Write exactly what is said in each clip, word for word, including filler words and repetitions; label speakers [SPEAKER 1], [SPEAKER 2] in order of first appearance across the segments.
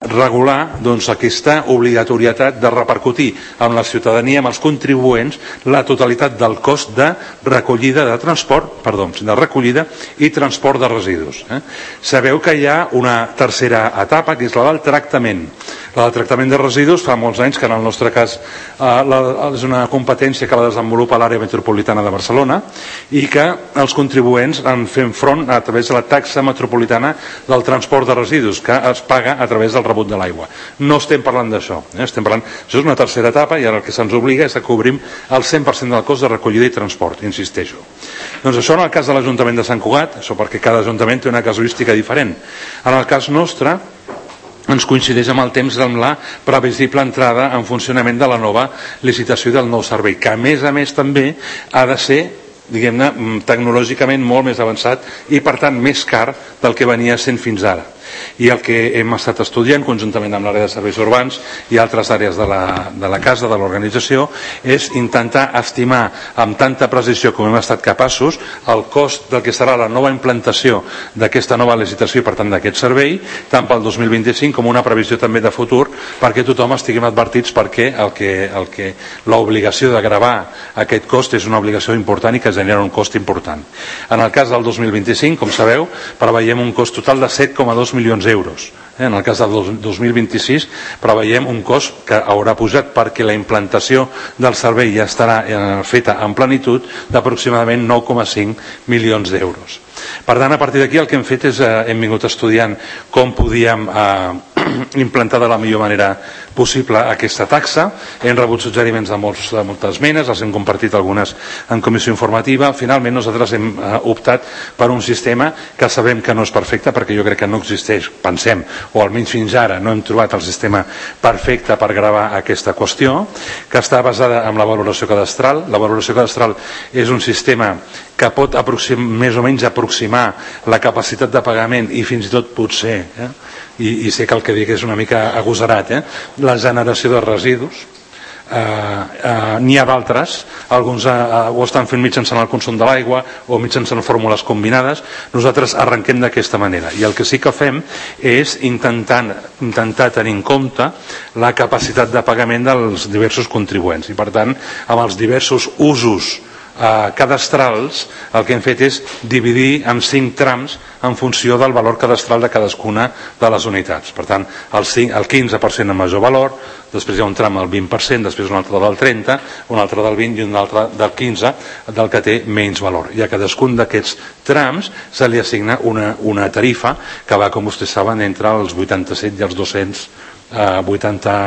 [SPEAKER 1] regular doncs, aquesta obligatorietat de repercutir amb la ciutadania, amb els contribuents, la totalitat del cost de recollida de transport, perdó, de recollida i transport de residus. Eh? Sabeu que hi ha una tercera etapa, que és la del tractament. La del tractament de residus fa molts anys que en el nostre cas eh, la, és una competència que la desenvolupa l'àrea metropolitana de Barcelona i que els contribuents en fem front a través de la taxa metropolitana del transport de residus que es paga a través del rebut de l'aigua. No estem parlant d'això, eh? Estem parlant, això és una tercera etapa i ara el que se'ns obliga és a cobrir el cent per cent del cost de recollida i transport, insisteixo. Doncs això en el cas de l'Ajuntament de Sant Cugat, això perquè cada ajuntament té una casuística diferent. En el cas nostre ens coincideix amb el temps amb la previsible entrada en funcionament de la nova licitació del nou servei, que a més a més també ha de ser, diguem-ne, tecnològicament molt més avançat i per tant més car del que venia sent fins ara. I el que hem estat estudiant conjuntament amb l'àrea de serveis urbans i altres àrees de la, de la casa, de l'organització, és intentar estimar amb tanta precisió com hem estat capaços el cost del que serà la nova implantació d'aquesta nova licitació i per tant d'aquest servei, tant pel dos mil vint-i-cinc com una previsió també de futur, perquè tothom estiguem advertits perquè el que, el que l'obligació de gravar aquest cost és una obligació important i que genera un cost important. En el cas del dos mil vint-i-cinc, com sabeu, preveiem un cost total de set coma dos milions d'euros. En el cas del dos mil vint-i-sis preveiem un cost que haurà pujat perquè la implantació del servei ja estarà feta en plenitud d'aproximadament nou coma cinc milions d'euros. Per tant, a partir d'aquí el que hem fet és, eh, hem vingut estudiant com podíem eh, implantar de la millor manera possible aquesta taxa. Hem rebut suggeriments de, molts, de moltes menes, els hem compartit algunes en comissió informativa. Finalment nosaltres hem eh, optat per un sistema que sabem que no és perfecte, perquè jo crec que no existeix, pensem, o almenys fins ara no hem trobat el sistema perfecte per gravar aquesta qüestió, que està basada en la valoració cadastral. La valoració cadastral és un sistema que pot més o menys aproximar la capacitat de pagament i fins i tot potser, eh? I, i sé que el que dic és una mica agosarat, eh? La generació de residus. Uh, uh, n'hi ha d'altres, alguns uh, ho estan fent mitjançant el consum de l'aigua o mitjançant fórmules combinades. Nosaltres arrenquem d'aquesta manera i el que sí que fem és intentant, intentar tenir en compte la capacitat de pagament dels diversos contribuents i per tant amb els diversos usos Uh, cadastrals el que hem fet és dividir en cinc trams en funció del valor cadastral de cadascuna de les unitats. Per tant, el, cinc, el quinze per cent amb major valor, després hi ha un tram del vint per cent, després un altre del trenta, un altre del vint i un altre del quinze, del que té menys valor. I a cadascun d'aquests trams se li assigna una, una tarifa que va, com vostès saben, entre els vuitanta-set i els dos-cents vuitanta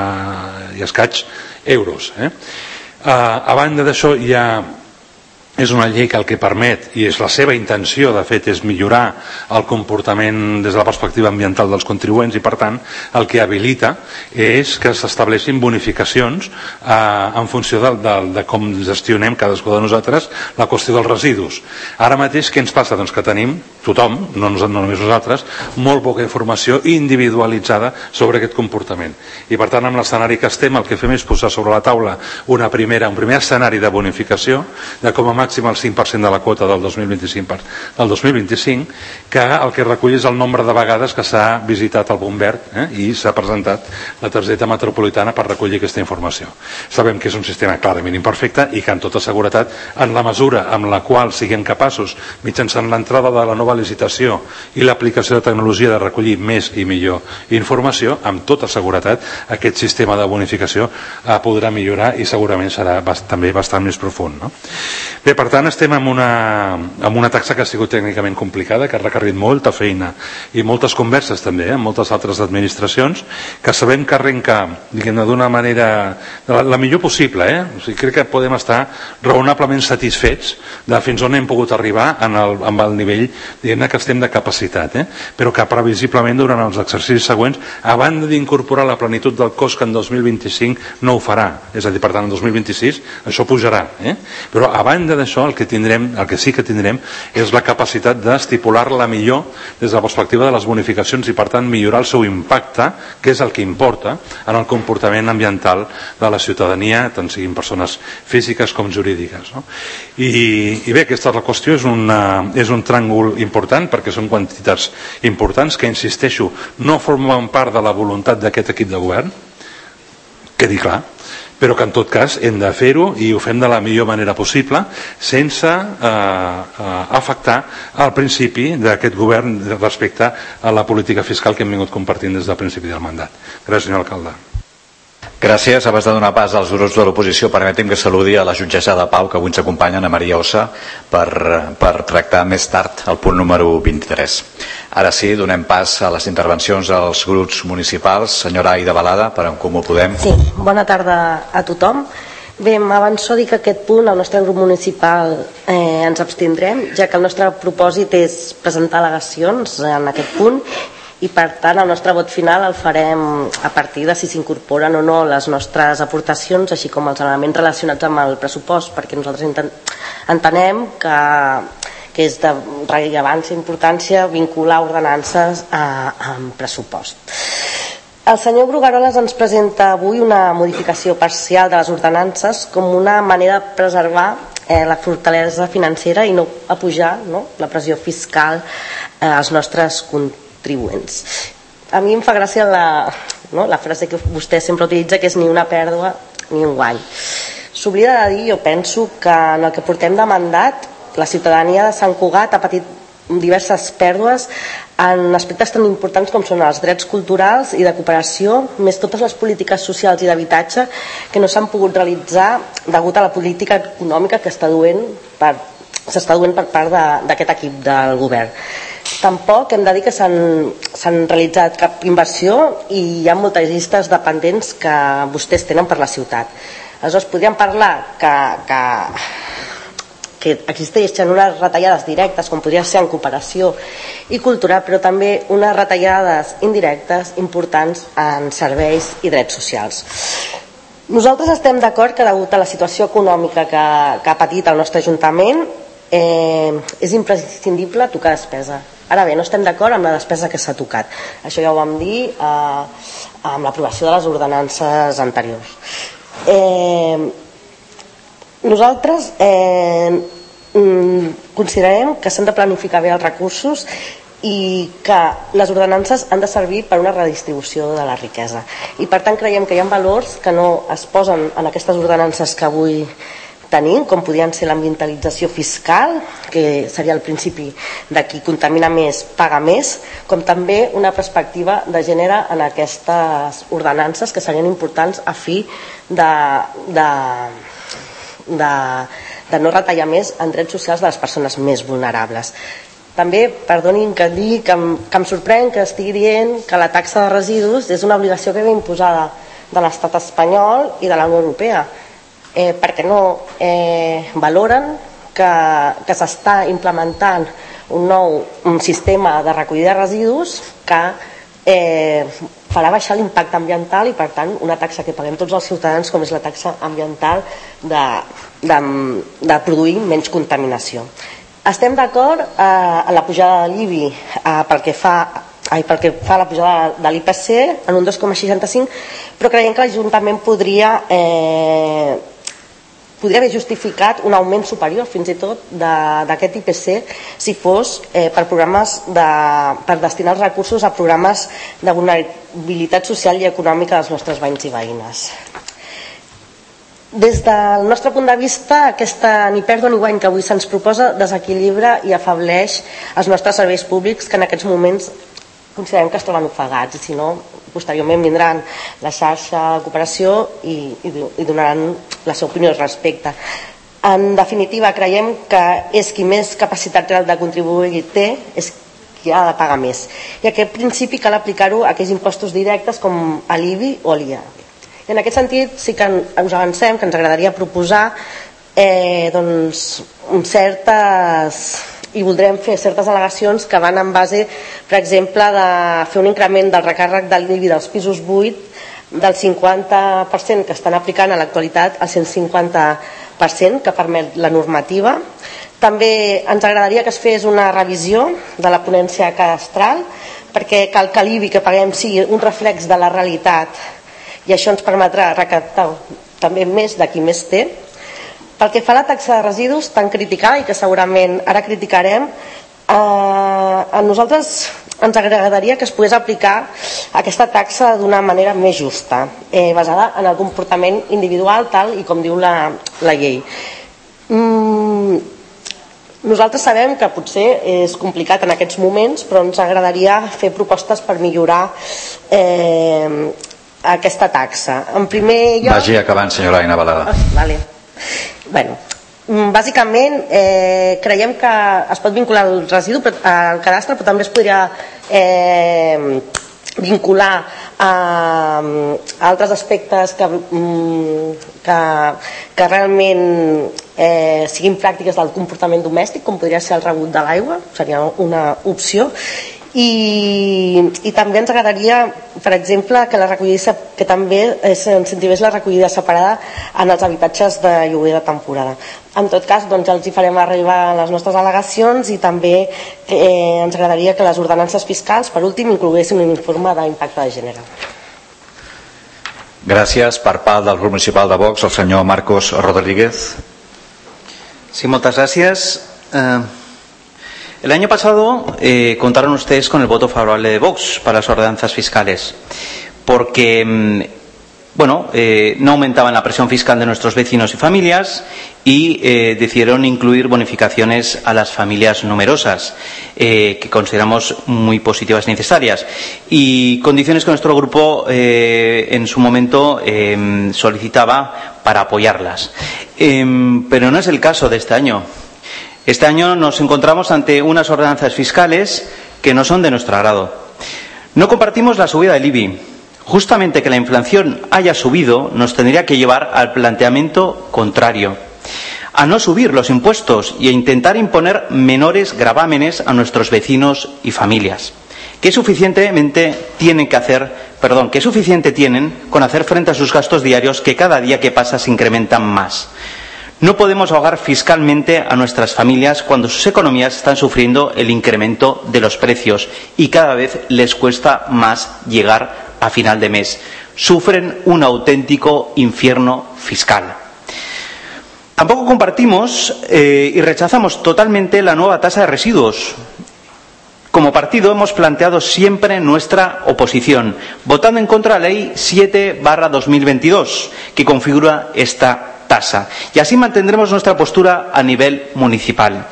[SPEAKER 1] i escaig euros. Eh? Uh, a banda d'això hi ha és una llei que el que permet, i és la seva intenció de fet, és millorar el comportament des de la perspectiva ambiental dels contribuents i per tant el que habilita és que s'estableixin bonificacions eh, en funció de, de, de com gestionem cadascú de nosaltres la qüestió dels residus. Ara mateix què ens passa? Doncs que tenim tothom, no, no només nosaltres, molt poca informació individualitzada sobre aquest comportament i per tant amb l'escenari que estem el que fem és posar sobre la taula una primera, un primer escenari de bonificació de com a màxim el cinc per cent de la quota del dos mil vint-i-cinc per, del dos mil vint-i-cinc, que el que recull és el nombre de vegades que s'ha visitat el Bombert eh, i s'ha presentat la targeta metropolitana per recollir aquesta informació. Sabem que és un sistema clarament imperfecte i que en tota seguretat, en la mesura amb la qual siguem capaços, mitjançant l'entrada de la nova licitació i l'aplicació de tecnologia de recollir més i millor informació, amb tota seguretat aquest sistema de bonificació eh, podrà millorar i segurament serà bast també bastant més profund. No? Bé, per tant, estem amb una, amb una taxa que ha sigut tècnicament complicada, que ha requerit molta feina i moltes converses també, eh, amb moltes altres administracions, que sabem que arrenca, diguem-ne, d'una manera la, la millor possible. Eh? O sigui, crec que podem estar raonablement satisfets de fins on hem pogut arribar en el, amb el nivell, diguem-ne, que estem de capacitat, eh? Però que previsiblement durant els exercicis següents, a banda d'incorporar la plenitud del cost que en dos mil vint-i-cinc no ho farà, és a dir, per tant, en dos mil vint-i-sis això pujarà, eh? Però a banda d'això el que tindrem, el que sí que tindrem és la capacitat d'estipular-la millor des de la perspectiva de les bonificacions i per tant millorar el seu impacte, que és el que importa en el comportament ambiental de la ciutadania, tant siguin persones físiques com jurídiques. No? I, i bé, aquesta és la qüestió, és, una, és un tràngol important perquè són quantitats importants que, insisteixo, no formen part de la voluntat d'aquest equip de govern, quedi clar, però que en tot cas hem de fer-ho i ho fem de la millor manera possible sense eh, eh, afectar el principi d'aquest govern respecte a la política fiscal que hem vingut compartint des del principi del mandat. Gràcies, senyor alcalde.
[SPEAKER 2] Gràcies. Abans de donar pas als grups de l'oposició, permeti'm que saludi a la jutgessa de Pau que avui ens acompanya, Ana Maria Ossa, per, per tractar més tard el punt número vint-i-tres. Ara sí, donem pas a les intervencions dels grups municipals. Senyora Aida Balada, per En Comú Podem.
[SPEAKER 3] Sí, bona tarda a tothom. Bé, m'avanço a dir que aquest punt, el nostre grup municipal, eh, ens abstindrem, ja que el nostre propòsit és presentar al·legacions en aquest punt i per tant el nostre vot final el farem a partir de si s'incorporen o no les nostres aportacions, així com els elements relacionats amb el pressupost, perquè nosaltres entenem que, que és de rellevància i importància vincular ordenances a, a pressupost. El senyor Brugaroles ens presenta avui una modificació parcial de les ordenances com una manera de preservar eh, la fortalesa financera i no apujar, no?, la pressió fiscal eh, als nostres contribuents. A mi em fa gràcia la, no, la frase que vostè sempre utilitza, que és ni una pèrdua ni un guany. S'oblida de dir, jo penso, que en el que portem de mandat la ciutadania de Sant Cugat ha patit diverses pèrdues en aspectes tan importants com són els drets culturals i de cooperació, més totes les polítiques socials i d'habitatge que no s'han pogut realitzar degut a la política econòmica que està duent per, s'està duent per part d'aquest equip del govern. Tampoc hem de dir que s'han realitzat cap inversió i hi ha moltes llistes de pendents que vostès tenen per la ciutat. Aleshores podríem parlar que, que, que existeixen unes retallades directes com podria ser en cooperació i cultura, però també unes retallades indirectes importants en serveis i drets socials. Nosaltres estem d'acord que degut a la situació econòmica que, que ha patit el nostre Ajuntament eh, és imprescindible tocar despesa. Ara bé, no estem d'acord amb la despesa que s'ha tocat. Això ja ho vam dir eh, amb l'aprovació de les ordenances anteriors. Eh, nosaltres eh, considerem que s'han de planificar bé els recursos i que les ordenances han de servir per una redistribució de la riquesa. I per tant creiem que hi ha valors que no es posen en aquestes ordenances que avui tenim, com podrien ser l'ambientalització fiscal, que seria el principi de qui contamina més paga més, com també una perspectiva de gènere en aquestes ordenances que serien importants a fi de, de, de, de no retallar més en drets socials de les persones més vulnerables. També, perdonin que digui que em, que em sorprèn que estigui dient que la taxa de residus és una obligació que ve imposada de l'estat espanyol i de la Unió Europea. Eh, perquè no eh, valoren que, que s'està implementant un nou un sistema de recollida de residus que eh, farà baixar l'impacte ambiental i per tant una taxa que paguem tots els ciutadans com és la taxa ambiental de, de, de produir menys contaminació. Estem d'acord eh, en la pujada de l'I B I eh, pel que fa Ai, pel que fa a la pujada de l'I P C en un dos coma seixanta-cinc, però creiem que l'Ajuntament podria eh, podria haver justificat un augment superior fins i tot d'aquest I P C si fos eh, per programes de, per destinar els recursos a programes de vulnerabilitat social i econòmica dels nostres veïns i veïnes. Des del nostre punt de vista, aquesta ni pèrdua ni guany que avui se'ns proposa desequilibra i afableix els nostres serveis públics que en aquests moments considerem que es troben ofegats i si no, posteriorment vindran la xarxa de cooperació i, i, i donaran la seva opinió al respecte. En definitiva, creiem que és qui més capacitat real de contribuir té, és qui ha de pagar més. I aquest principi cal aplicar-ho a aquells impostos directes com l'I B I o l'I A. I en aquest sentit sí que us avancem que ens agradaria proposar eh, doncs, certes... i voldrem fer certes al·legacions que van en base, per exemple, de fer un increment del recàrrec de l'I B I dels pisos buits del cinquanta per cent que estan aplicant a l'actualitat al cent cinquanta per cent que permet la normativa. També ens agradaria que es fes una revisió de la ponència cadastral perquè cal que l'I B I que paguem sigui un reflex de la realitat i això ens permetrà recaptar també més de qui més té. Pel que fa a la taxa de residus tan criticada i que segurament ara criticarem, a nosaltres ens agradaria que es pogués aplicar aquesta taxa d'una manera més justa, eh, basada en el comportament individual tal i com diu la, la llei. Mm, nosaltres sabem que potser és complicat en aquests moments, però ens agradaria fer propostes per millorar eh, aquesta taxa. En primer lloc...
[SPEAKER 2] Vagi acabant, senyora Aina Balada.
[SPEAKER 3] Oh, vale. Bueno, bàsicament eh, creiem que es pot vincular el residu al cadastre, però també es podria eh, vincular a, a altres aspectes que, que, que realment eh, siguin pràctiques del comportament domèstic, com podria ser el rebut de l'aigua, seria una opció. I, i també ens agradaria, per exemple, que, la recollida, que també s'incentivés la recollida separada en els habitatges de lloguer de temporada. En tot cas, doncs, ja els hi farem arribar les nostres al·legacions i també eh, ens agradaria que les ordenances fiscals, per últim, incloguessin un informe d'impacte de gènere.
[SPEAKER 2] Gràcies. Per part del grup municipal de Vox, el senyor Marcos Rodríguez.
[SPEAKER 4] Sí, moltes gràcies. Eh... El año pasado eh, contaron ustedes con el voto favorable de Vox para las ordenanzas fiscales, porque bueno, eh, no aumentaban la presión fiscal de nuestros vecinos y familias y eh, decidieron incluir bonificaciones a las familias numerosas, eh, que consideramos muy positivas y necesarias, y condiciones que nuestro grupo eh, en su momento eh, solicitaba para apoyarlas. Eh, pero no es el caso de este año. Este año nos encontramos ante unas ordenanzas fiscales que no son de nuestro agrado. No compartimos la subida del I B I. Justamente que la inflación haya subido nos tendría que llevar al planteamiento contrario, a no subir los impuestos y a intentar imponer menores gravámenes a nuestros vecinos y familias. ¿Qué suficientemente tienen que hacer, perdón, qué suficiente tienen con hacer frente a sus gastos diarios que cada día que pasa se incrementan más? No podemos ahogar fiscalmente a nuestras familias cuando sus economías están sufriendo el incremento de los precios y cada vez les cuesta más llegar a final de mes. Sufren un auténtico infierno fiscal. Tampoco compartimos eh, y rechazamos totalmente la nueva tasa de residuos. Como partido hemos planteado siempre nuestra oposición, votando en contra de la Ley siete barra dos mil veintidós, que configura esta tasa, y así mantendremos nuestra postura a nivel municipal.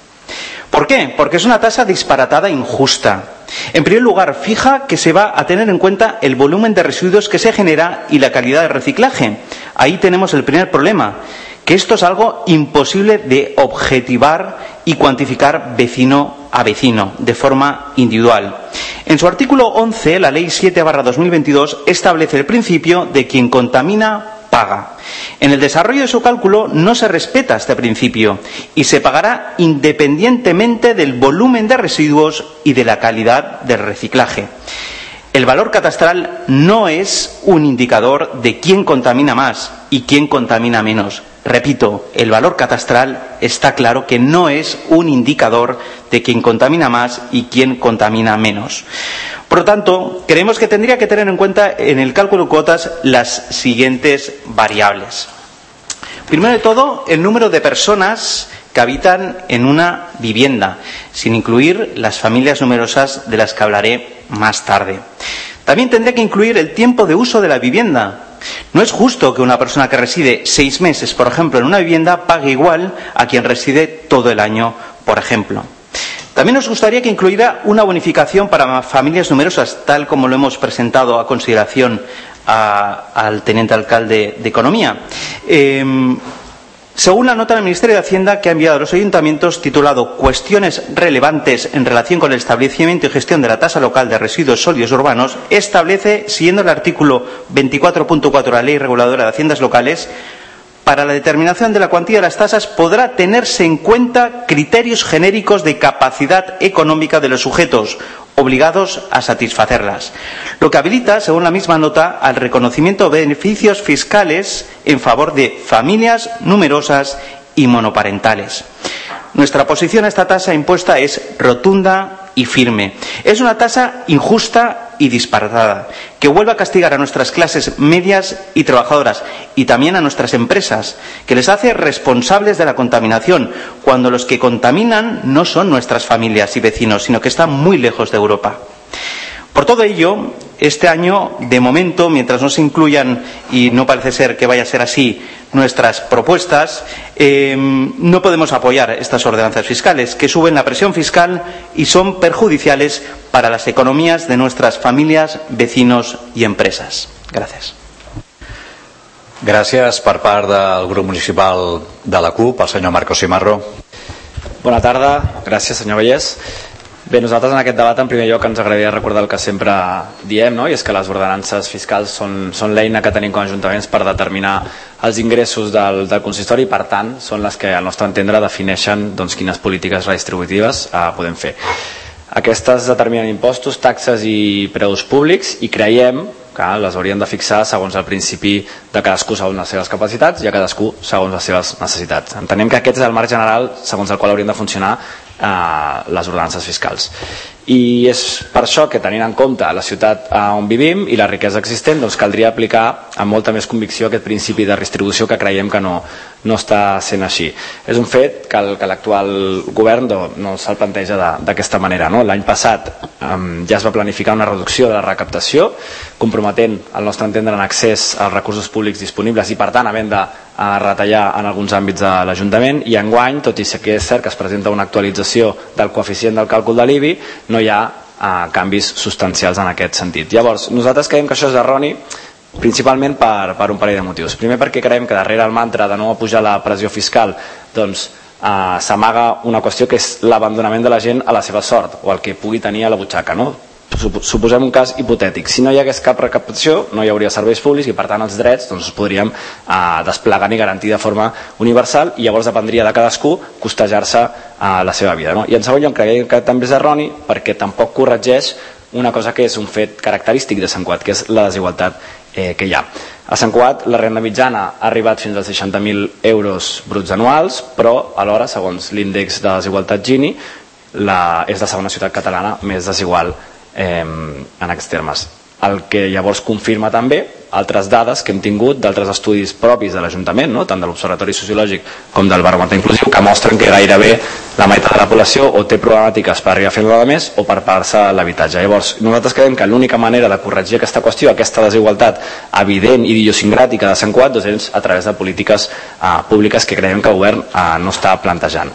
[SPEAKER 4] ¿Por qué? Porque es una tasa disparatada e injusta. En primer lugar, fija que se va a tener en cuenta el volumen de residuos que se genera y la calidad de reciclaje. Ahí tenemos el primer problema, que esto es algo imposible de objetivar y cuantificar vecino a vecino, de forma individual. En su artículo once, la Ley siete barra dos mil veintidós establece el principio de quien contamina paga. En el desarrollo de su cálculo no se respeta este principio y se pagará independientemente del volumen de residuos y de la calidad del reciclaje. El valor catastral no es un indicador de quién contamina más y quién contamina menos. Repito, el valor catastral está claro que no es un indicador de quién contamina más y quién contamina menos. Por lo tanto, creemos que tendría que tener en cuenta en el cálculo de cuotas las siguientes variables. Primero de todo, el número de personas que habitan en una vivienda, sin incluir las familias numerosas de las que hablaré más tarde. También tendría que incluir el tiempo de uso de la vivienda. No es justo que una persona que reside seis meses, por ejemplo, en una vivienda pague igual a quien reside todo el año, por ejemplo. También nos gustaría que incluyera una bonificación para familias numerosas, tal como lo hemos presentado a consideración a, al teniente alcalde de Economía. Eh, Según la nota del Ministerio de Hacienda que ha enviado a los ayuntamientos, titulado Cuestiones relevantes en relación con el establecimiento y gestión de la tasa local de residuos sólidos urbanos, establece, siguiendo el artículo veinticuatro punto cuatro de la Ley Reguladora de Haciendas Locales, para la determinación de la cuantía de las tasas podrá tenerse en cuenta criterios genéricos de capacidad económica de los sujetos obligados a satisfacerlas, lo que habilita, según la misma nota, al reconocimiento de beneficios fiscales en favor de familias numerosas y monoparentales. Nuestra posición a esta tasa impuesta es rotunda y firme. Es una tasa injusta y disparatada, que vuelva a castigar a nuestras clases medias y trabajadoras y también a nuestras empresas, que les hace responsables de la contaminación, cuando los que contaminan no son nuestras familias y vecinos, sino que están muy lejos de Europa. Por todo ello, este año, de momento, mientras no se incluyan, y no parece ser que vaya a ser así, nuestras propuestas, eh, no podemos apoyar estas ordenanzas fiscales que suben la presión fiscal y son perjudiciales para las economías de nuestras familias, vecinos y empresas. Gràcies.
[SPEAKER 2] Gràcies. Per part del grup municipal de la CUP, el senyor Marcos Simarro.
[SPEAKER 5] Bona tarda. Gràcies, senyor Vallès. Bé, nosaltres en aquest debat en primer lloc ens agradaria recordar el que sempre diem, no? I és que les ordenances fiscals són, són l'eina que tenim com a ajuntaments per determinar els ingressos del, del consistori i per tant són les que al nostre entendre defineixen doncs, quines polítiques redistributives eh, podem fer. Aquestes determinen impostos, taxes i preus públics i creiem que les haurien de fixar segons el principi de cadascú segons les seves capacitats i a cadascú segons les seves necessitats. Entenem que aquest és el marc general segons el qual haurien de funcionar eh, les ordenances fiscals. I és per això que, tenint en compte la ciutat on vivim i la riquesa existent, doncs caldria aplicar amb molta més convicció aquest principi de redistribució que creiem que no, no està sent així. És un fet que, el, que l'actual govern no, no se'l planteja d'aquesta manera. No? L'any passat um, ja es va planificar una reducció de la recaptació, comprometent al nostre entendre en accés als recursos públics disponibles i per tant havent de a retallar en alguns àmbits de l'Ajuntament, i enguany, tot i que és cert que es presenta una actualització del coeficient del càlcul de l'I B I, no hi ha eh, canvis substancials en aquest sentit. Llavors, nosaltres creiem que això és erroni principalment per, per un parell de motius. Primer, perquè creiem que darrere el mantra de no pujar la pressió fiscal doncs, eh, s'amaga una qüestió que és l'abandonament de la gent a la seva sort o el que pugui tenir a la butxaca, no? Suposem un cas hipotètic. Si no hi hagués cap recaptació, no hi hauria serveis públics i per tant els drets doncs, els podríem eh, desplegar i garantir de forma universal i llavors dependria de cadascú costejar-se eh, la seva vida. No? I en segon lloc, creiem que també és erroni perquè tampoc corregeix una cosa que és un fet característic de Sant Cugat, que és la desigualtat eh, que hi ha. A Sant Cugat la renda mitjana ha arribat fins als seixanta mil euros bruts anuals, però alhora, segons l'índex de desigualtat Gini, la, és la segona ciutat catalana més desigual Eh, en aquests termes. El que llavors confirma també altres dades que hem tingut d'altres estudis propis de l'Ajuntament, no? Tant de l'Observatori Sociològic com del Baròmetre Inclusiu, que mostren que gairebé la meitat de la població o té problemàtiques per arribar a fer-ne de més o per pagar-se l'habitatge. Llavors, nosaltres creiem que l'única manera de corregir aquesta qüestió, aquesta desigualtat evident i idiosincràtica de Sant Cugat, doncs és a través de polítiques eh, públiques que creiem que el govern eh, no està plantejant.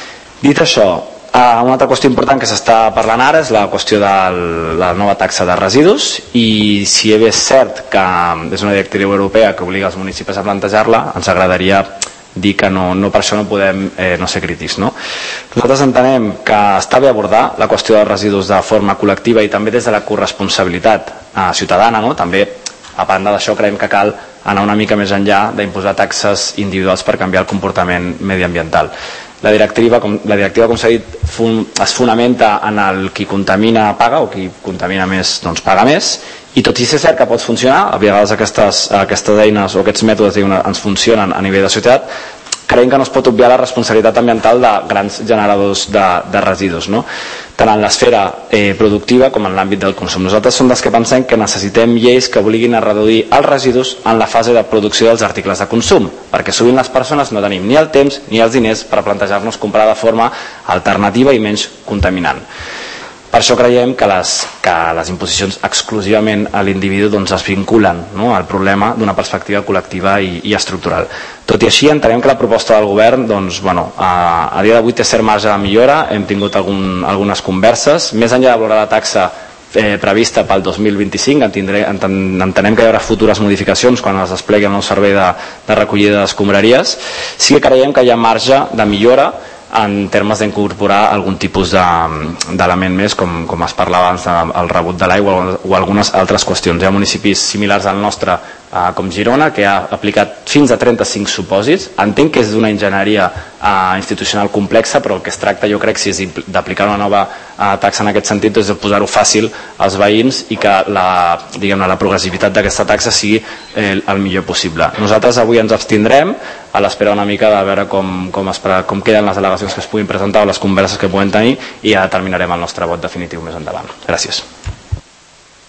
[SPEAKER 5] Dit això, Uh, una altra qüestió important que s'està parlant ara és la qüestió de la nova taxa de residus i si bé és cert que és una directiva europea que obliga els municipis a plantejar-la, ens agradaria dir que no, no per això no podem eh, no ser crítics. No? Nosaltres entenem que està bé abordar la qüestió dels residus de forma col·lectiva i també des de la corresponsabilitat eh, ciutadana. No? També, a banda d'això, creiem que cal anar una mica més enllà d'imposar taxes individuals per canviar el comportament mediambiental. La directiva, com, la directiva, com s'ha dit, fun, es fonamenta en el qui contamina paga o qui contamina més doncs paga més, i tot i ser cert que pot funcionar, a vegades aquestes, aquestes eines o aquests mètodes diguem, ens funcionen a nivell de societat, creiem que no es pot obviar la responsabilitat ambiental de grans generadors de, de residus, no? Tant en l'esfera eh, productiva com en l'àmbit del consum. Nosaltres som dels que pensem que necessitem lleis que obliguin a reduir els residus en la fase de producció dels articles de consum, perquè sovint les persones no tenim ni el temps ni els diners per plantejar-nos comprar de forma alternativa i menys contaminant. Per això creiem que les, que les imposicions exclusivament a l'individu doncs, es vinculen, no?, al problema d'una perspectiva col·lectiva i, i estructural. Tot i així, entenem que la proposta del govern doncs, bueno, a, a dia d'avui té cert marge de millora, hem tingut algun, algunes converses, més enllà de valorar la taxa eh, prevista pel dos mil vint-i-cinc, entendré, enten, entenem que hi haurà futures modificacions quan es desplegui el nou servei de, de recollida d'escombraries. Sí que creiem que hi ha marge de millora en termes d'incorporar algun tipus d'element de, més, com, com es parlava abans del rebut de l'aigua o, o algunes altres qüestions. Hi ha municipis similars al nostre, eh, com Girona, que ha aplicat fins a trenta-cinc supòsits. Entenc que és d'una enginyeria eh, institucional complexa, però el que es tracta, jo crec, si és d'aplicar una nova eh, taxa en aquest sentit, és de posar-ho fàcil als veïns i que la, diguem-ne, la progressivitat d'aquesta taxa sigui eh, el millor possible. Nosaltres avui ens abstindrem a l'espera una mica de veure com, com, es, com queden les al·legacions que es puguin presentar o les converses que puguem tenir i ja determinarem el nostre vot definitiu més endavant. Gràcies.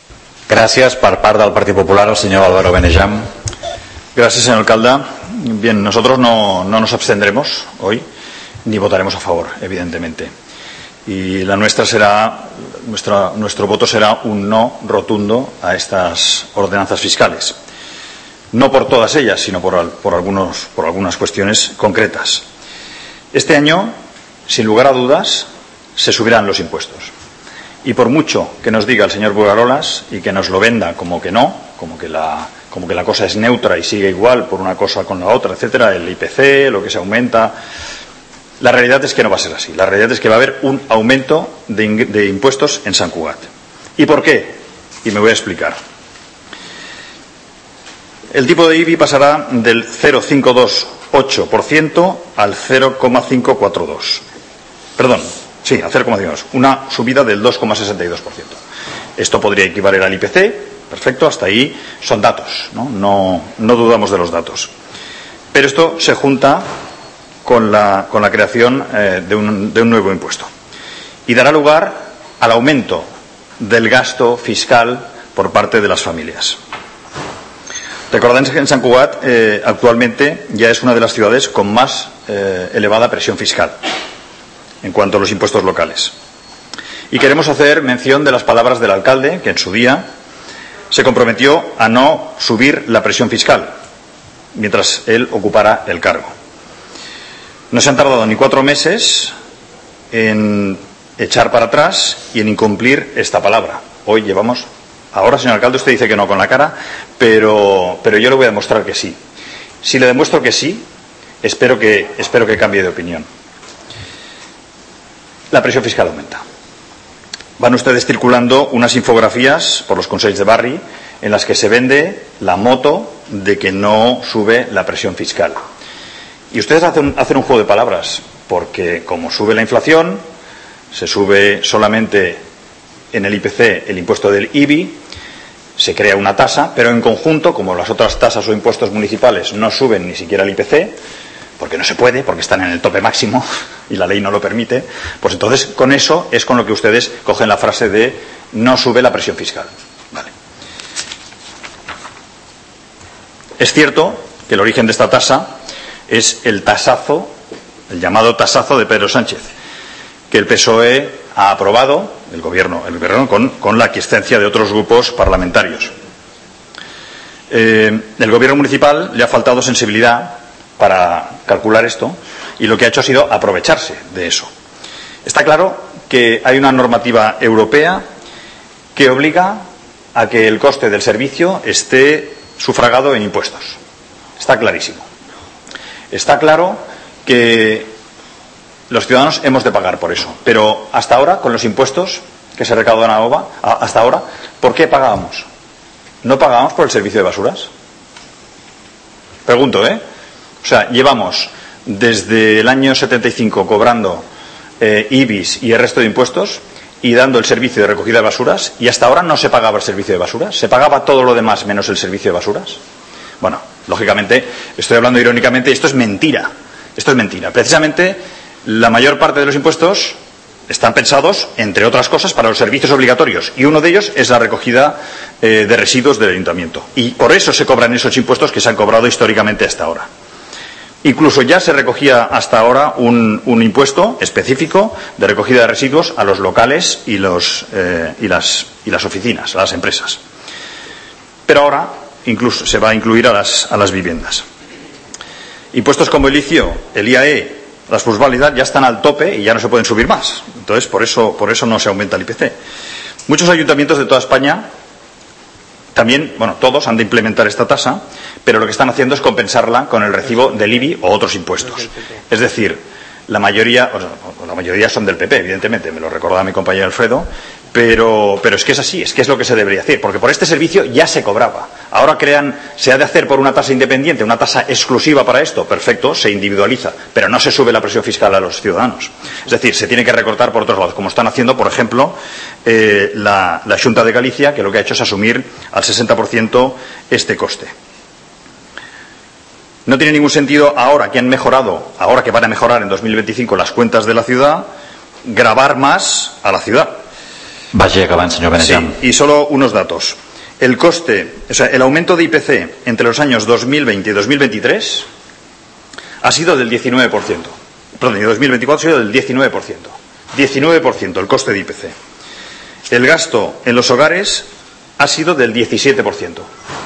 [SPEAKER 2] Gracias. Per part del Partit Popular, el señor Álvaro Benejam.
[SPEAKER 6] Gracias, señor alcalde. Bien, nosotros no, no nos abstendremos hoy, ni votaremos a favor, evidentemente. Y la nuestra será, nuestra, nuestro voto será un no rotundo a estas ordenanzas fiscales. No por todas ellas, sino por, por, algunos, por algunas cuestiones concretas. Este año, sin lugar a dudas, se subirán los impuestos. Y por mucho que nos diga el señor Bugarolas y que nos lo venda como que no, como que la, como que la cosa es neutra y sigue igual por una cosa con la otra, etcétera, el I P C, lo que se aumenta, la realidad es que no va a ser así. La realidad es que va a haber un aumento de, de impuestos en Sant Cugat. ¿Y por qué? Y me voy a explicar. El tipo de I B I pasará del cero coma quinientos veintiocho por ciento al cero coma quinientos cuarenta y dos por ciento. Perdón, sí, al cero coma cincuenta y dos. Una subida del dos coma sesenta y dos por ciento. Esto podría equivaler al I P C. Perfecto, hasta ahí son datos, ¿no? No, no dudamos de los datos. Pero esto se junta con la, con la creación eh, de, un, de un nuevo impuesto. Y dará lugar al aumento del gasto fiscal por parte de las familias. Recordad que en Sant Cugat eh, actualmente ya es una de las ciudades con más eh, elevada presión fiscal en cuanto a los impuestos locales. Y queremos hacer mención de las palabras del alcalde, que en su día se comprometió a no subir la presión fiscal mientras él ocupara el cargo. No se han tardado ni cuatro meses en echar para atrás y en incumplir esta palabra. Hoy llevamos... Ahora, señor alcalde, usted dice que no con la cara, pero, pero yo le voy a demostrar que sí. Si le demuestro que sí, espero que, espero que cambie de opinión. La presión fiscal aumenta. Van ustedes circulando unas infografías por los consells de barri en las que se vende la moto de que no sube la presión fiscal. Y ustedes hacen, hacen un juego de palabras, porque como sube la inflación, se sube solamente en el I P C el impuesto del I B I, se crea una tasa, pero en conjunto, como las otras tasas o impuestos municipales no suben ni siquiera el I P C, porque no se puede, porque están en el tope máximo y la ley no lo permite, pues entonces con eso es con lo que ustedes cogen la frase de no sube la presión fiscal. Vale. Es cierto que el origen de esta tasa es el tasazo, el llamado tasazo de Pedro Sánchez, que el P S O E ha aprobado, el gobierno, el gobierno con, con la aquiescencia de otros grupos parlamentarios. Eh, el gobierno municipal le ha faltado sensibilidad para calcular esto y lo que ha hecho ha sido aprovecharse de eso. Está claro que hay una normativa europea que obliga a que el coste del servicio esté sufragado en impuestos. Está clarísimo. Está claro que los ciudadanos hemos de pagar por eso. Pero hasta ahora, con los impuestos que se recaudan a O V A, hasta ahora, ¿por qué pagábamos? ¿No pagábamos por el servicio de basuras? Pregunto, ¿eh? O sea, llevamos desde el año setenta y cinco cobrando eh, I B I S y el resto de impuestos y dando el servicio de recogida de basuras, y hasta ahora no se pagaba el servicio de basuras. ¿Se pagaba todo lo demás menos el servicio de basuras? Bueno, lógicamente, estoy hablando irónicamente, y esto es mentira. Esto es mentira. Precisamente, la mayor parte de los impuestos están pensados, entre otras cosas, para los servicios obligatorios, y uno de ellos es la recogida eh, de residuos del ayuntamiento. Y por eso se cobran esos impuestos que se han cobrado históricamente hasta ahora. Incluso ya se recogía hasta ahora un, un impuesto específico de recogida de residuos a los locales y, los, eh, y, las, y las oficinas, a las empresas. Pero ahora incluso se va a incluir a las, a las viviendas. Impuestos como el I C I O, el I A E, las plusvalidad ya están al tope y ya no se pueden subir más. Entonces, por eso, por eso no se aumenta el I P C. Muchos ayuntamientos de toda España también, bueno, todos han de implementar esta tasa, pero lo que están haciendo es compensarla con el recibo del I B I o otros impuestos. Es decir, la mayoría, o sea, la mayoría son del P P, evidentemente, me lo recordaba mi compañero Alfredo, pero, pero es que es así, es que es lo que se debería hacer, porque por este servicio ya se cobraba. Ahora crean, se ha de hacer por una tasa independiente, una tasa exclusiva para esto, perfecto, se individualiza, pero no se sube la presión fiscal a los ciudadanos. Es decir, se tiene que recortar por otros lados, como están haciendo, por ejemplo, eh, la, la Xunta de Galicia, que lo que ha hecho es asumir al sesenta por ciento este coste. No tiene ningún sentido, ahora que han mejorado, ahora que van a mejorar en dos mil veinticinco las cuentas de la ciudad, gravar más a la ciudad.
[SPEAKER 2] Vaya acabant, señor Benejam.
[SPEAKER 6] Sí, y solo unos datos. el coste, o sea, el aumento de I P C entre los años dos mil veinte y dos mil veintitrés ha sido del diecinueve por ciento. Perdón, en dos mil veinticuatro ha sido del diecinueve por ciento. diecinueve por ciento el coste de I P C. El gasto en los hogares ha sido del diecisiete por ciento.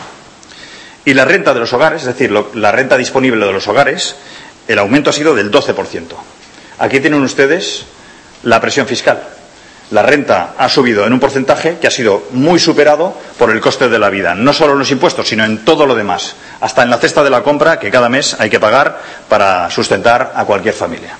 [SPEAKER 6] Y la renta de los hogares, es decir, lo, la renta disponible de los hogares, el aumento ha sido del doce por ciento. Aquí tienen ustedes la presión fiscal. La renta ha subido en un porcentaje que ha sido muy superado por el coste de la vida, no solo en los impuestos, sino en todo lo demás, hasta en la cesta de la compra que cada mes hay que pagar para sustentar a cualquier familia.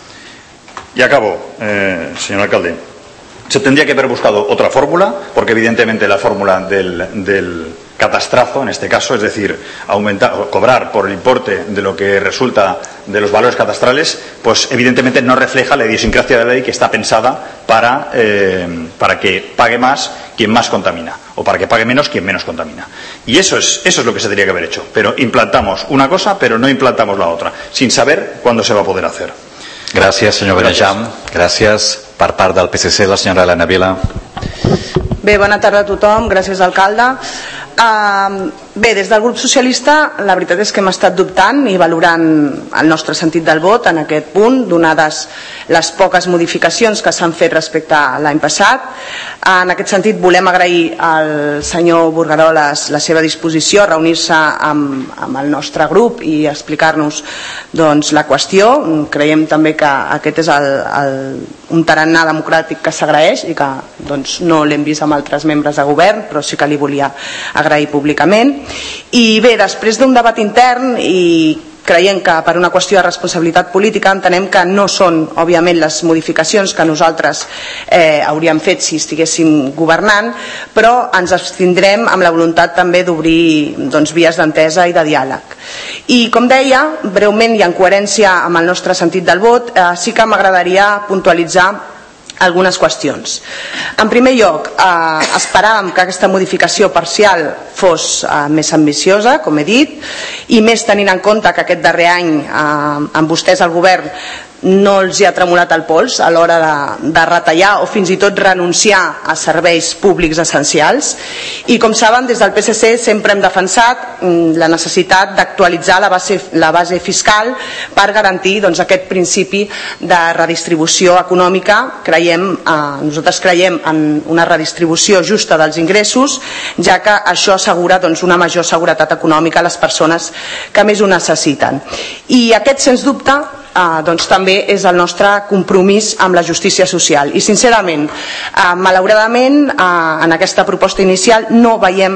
[SPEAKER 6] Y acabo, eh, señor alcalde. Se tendría que haber buscado otra fórmula, porque evidentemente la fórmula del, del catastrazo, en este caso, es decir, aumentar, cobrar por el importe de lo que resulta de los valores catastrales, pues evidentemente no refleja la idiosincrasia de la ley, que está pensada para, eh, para que pague más quien más contamina, o para que pague menos quien menos contamina. Y eso es, eso es lo que se tendría que haber hecho. Pero implantamos una cosa, pero no implantamos la otra, sin saber cuándo se va a poder hacer.
[SPEAKER 2] Gràcies, senyor Benejam. Gràcies. Per part del P S C, la senyora Elena Vila.
[SPEAKER 7] Bé, bona tarda a tothom. Gràcies, alcalde. Uh, bé, des del grup socialista la veritat és que hem estat dubtant i valorant el nostre sentit del vot en aquest punt, donades les poques modificacions que s'han fet respecte a l'any passat. En aquest sentit volem agrair al senyor Burgaroles la seva disposició a reunir-se amb, amb el nostre grup i explicar-nos doncs, la qüestió. Creiem també que aquest és el, el, un tarannà democràtic que s'agraeix i que doncs, no l'hem vist amb altres membres de govern, però sí que li volia agrair públicament. I bé, després d'un debat intern i creiem que per una qüestió de responsabilitat política entenem que no són, òbviament, les modificacions que nosaltres eh, hauríem fet si estiguéssim governant, però ens abstindrem amb la voluntat també d'obrir doncs, vies d'entesa i de diàleg. I com deia, breument i en coherència amb el nostre sentit del vot, eh, sí que m'agradaria puntualitzar algunes qüestions. En primer lloc, eh, esperàvem que aquesta modificació parcial fos eh, més ambiciosa, com he dit, i més tenint en compte que aquest darrer any eh, amb vostès al govern no els hi ha tremolat el pols a l'hora de, de retallar o fins i tot renunciar a serveis públics essencials. I com saben, des del P S C sempre hem defensat la necessitat d'actualitzar la base, la base fiscal per garantir doncs, aquest principi de redistribució econòmica. Creiem, eh, nosaltres creiem en una redistribució justa dels ingressos, ja que això assegura doncs, una major seguretat econòmica a les persones que més ho necessiten. I aquest, sens dubte, Uh, doncs també és el nostre compromís amb la justícia social. I sincerament, uh, malauradament, uh, en aquesta proposta inicial no veiem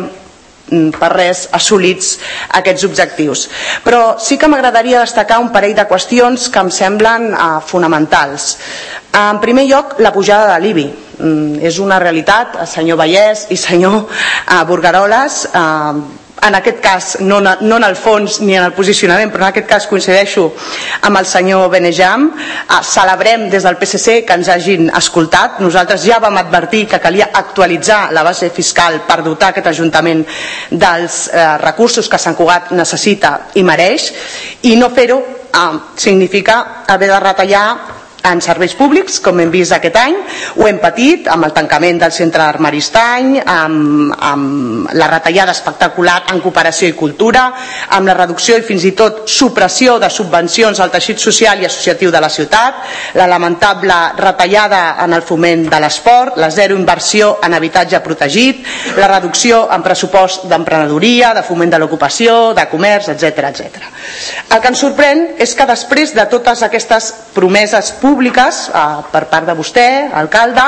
[SPEAKER 7] per res assolits aquests objectius. Però sí que m'agradaria destacar un parell de qüestions que em semblen uh, fonamentals. Uh, en primer lloc, la pujada de l'I B I. Mm, és una realitat, senyor Vallès i senyor uh, Burgaroles. Uh, en aquest cas, no, no en el fons ni en el posicionament, però en aquest cas coincideixo amb el senyor Benejam. Eh, celebrem des del P S C que ens hagin escoltat. Nosaltres ja vam advertir que calia actualitzar la base fiscal per dotar aquest Ajuntament dels eh, recursos que Sant Cugat necessita i mereix, i no fer-ho eh, significa haver de retallar en serveis públics, com hem vist aquest any. Ho hem patit amb el tancament del centre d'Armaristany, amb, amb la retallada espectacular en cooperació i cultura, amb la reducció i fins i tot supressió de subvencions al teixit social i associatiu de la ciutat, la lamentable retallada en el foment de l'esport, la zero inversió en habitatge protegit, la reducció en pressupost d'emprenedoria, de foment de l'ocupació, de comerç, etcètera, etcètera. El que ens sorprèn és que després de totes aquestes promeses públiques públiques eh, per part de vostè, alcalde,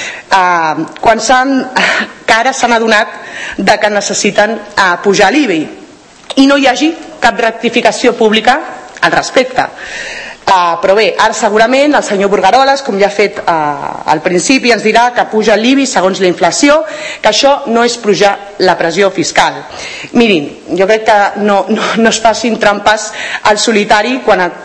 [SPEAKER 7] eh, quan s'han, que ara s'han adonat de que necessiten eh, pujar l'I B I i no hi hagi cap rectificació pública al respecte. Uh, però bé, ara segurament el senyor Burgaroles, com ja ha fet uh, al principi, ens dirà que puja l'I B I segons la inflació, que això no és pujar la pressió fiscal. Mirin, jo crec que no, no, no es facin trampes al solitari quan a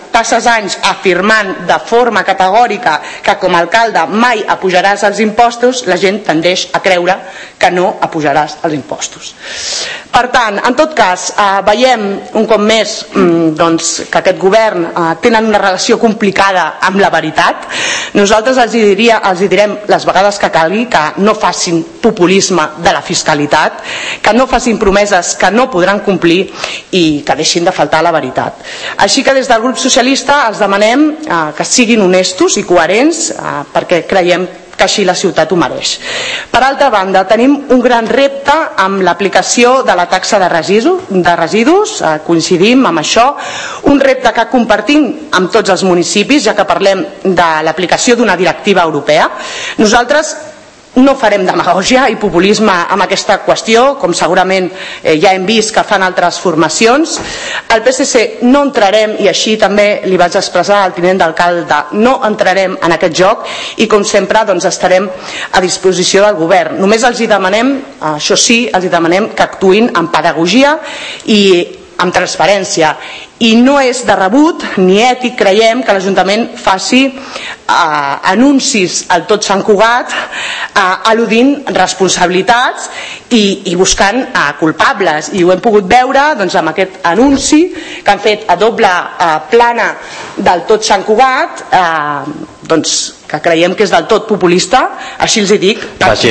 [SPEAKER 7] passes anys afirmant de forma categòrica que com a alcalde mai apujaràs els impostos, la gent tendeix a creure que no apujaràs els impostos. Per tant, en tot cas, eh, veiem un cop més mm, doncs, que aquest govern eh, tenen una relació complicada amb la veritat. Nosaltres els, diria, els direm les vegades que calgui que no facin populisme de la fiscalitat, que no facin promeses que no podran complir i que deixin de faltar la veritat. Així que des del grup socialista els demanem eh, que siguin honestos i coherents eh, perquè creiem que així la ciutat ho mereix. Per altra banda, tenim un gran repte amb l'aplicació de la taxa de residus, de residus eh, coincidim amb això, un repte que compartim amb tots els municipis, ja que parlem de l'aplicació d'una directiva europea. Nosaltres no farem demagògia i populisme amb aquesta qüestió, com segurament eh, ja hem vist que fan altres formacions. El P S C no entrarem, i així també li vaig expressar al tinent d'alcalde, no entrarem en aquest joc i com sempre doncs, estarem a disposició del govern. Només els hi demanem, això sí, els hi demanem que actuïn amb pedagogia i amb transparència, i no és de rebut ni ètic, creiem, que l'Ajuntament faci eh, anuncis al tot Sant Cugat eh, al·ludint responsabilitats i, i buscant eh, culpables, i ho hem pogut veure doncs, amb aquest anunci que han fet a doble eh, plana del tot Sant Cugat, eh, doncs que creiem que és del tot populista, així els hi dic,